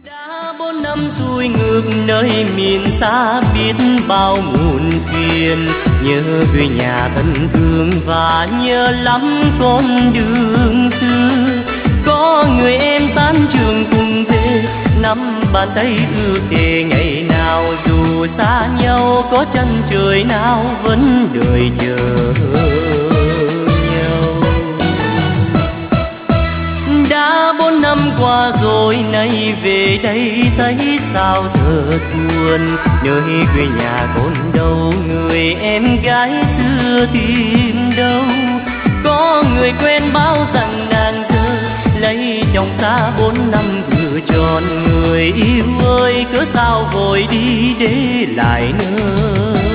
đã 4 năm xuôi ngược nơi miền xa biết bao muộn phiền, nhớ quê nhà thân thương và nhớ lắm con đường xưa. Có người em tan trường cùng về, nắm bàn tay ước thề ngày nào dù xa nhau có chân trời nào vẫn đợi chờ nhau. Đã 4 năm qua rồi nay về đây thấy sao thơ tuôn, nơi quê nhà còn đâu người em gái xưa tìm đâu. Có người quen báo rằng nàng thơ lấy chồng xa 4 năm vừa tròn, người yêu ơi cớ sao vội đi để lại nơi